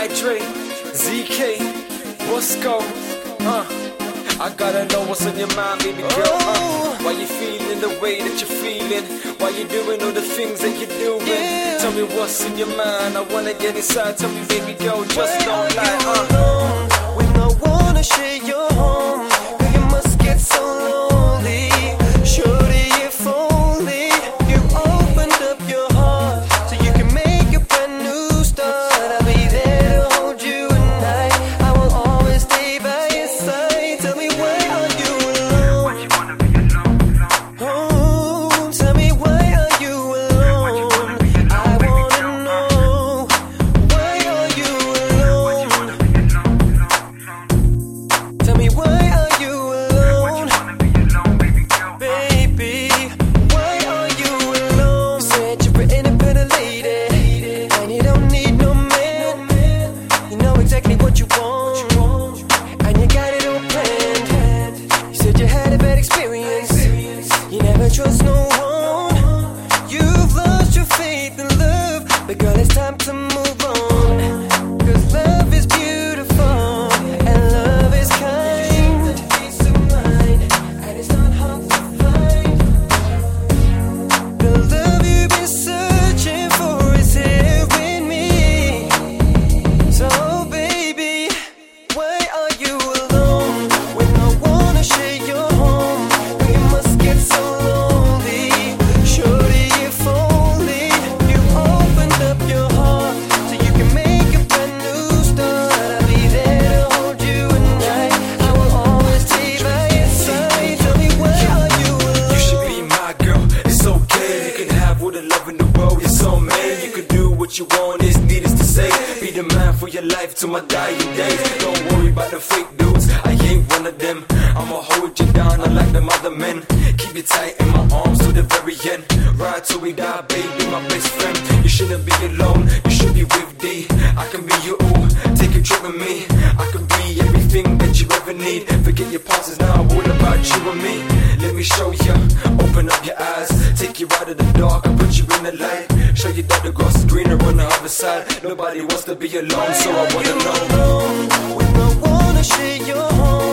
Dre, ZK, Bosco, I gotta know what's on your mind, baby girl. Why you feeling the way that you're feeling? Why you doing all the things that you're doing? Tell me what's in your mind. I wanna get inside. Tell me, baby girl, just don't lie. When I wanna share your home, girl, you must get so lonely. Shorty, if only you opened up your heart so you can make a brand new start. I'll be there to hold you at night. I will always stay by your side. Tell me, why are you alone? Why you wanna be alone? Oh, tell me, why are you alone? I wanna know, why are you alone? Tell me, why are you alone? Baby, why are you alone? You said you're an independent lady, and you don't need no man. You know exactly what you want, and you got it all planned. You said you had a bad experience, you never trust no one. You've lost your faith in love, but girl, it's time to move on. 'Cause love is beautiful, and love is kind. Peace of mind, and it's not hard to find. The love you've been searching for is here with me. So baby, why are you alone? When I wanna share your home, girl, you must get so lonely. Shorty, if only you opened up your heart so you can make a brand new start. I'll be there to hold you at night. I will always stay by your side. Tell me, why are you alone? You should be my girl, it's okay. You can have all the love in the world, it's all man. You can do what you want, it's needless to say. Be the man for your life till my dying days. Don't worry about the fake dudes, I ain't one of them. I'ma hold you down unlike them other men. Keep you tight in my arms to the very end. Ride till we die, baby, my best friend. You shouldn't be alone, you should be with D. I can be your all, take a trip with me. I can be everything that you ever need. Forget your past, it's now all about you and me. Let me show you, open up your eyes. Take you out of the dark and put you in the light. Show you that the grass is greener on the other side. Nobody wants to be alone, so I wanna know. When I wanna share your home,